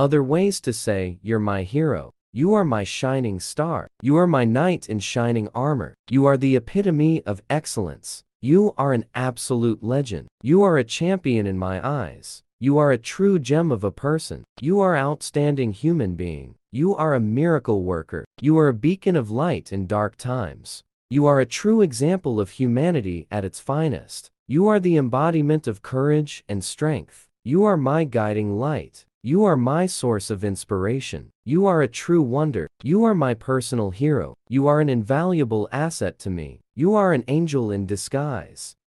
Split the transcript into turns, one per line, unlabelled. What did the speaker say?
Other ways to say, you're my hero. You are my shining star. You are my knight in shining armor. You are the epitome of excellence. You are an absolute legend. You are a champion in my eyes. You are a true gem of a person. You are an outstanding human being. You are a miracle worker. You are a beacon of light in dark times. You are a true example of humanity at its finest. You are the embodiment of courage and strength. You are my guiding light. You are my source of inspiration. You are a true wonder. You are my personal hero. You are an invaluable asset to me. You are an angel in disguise.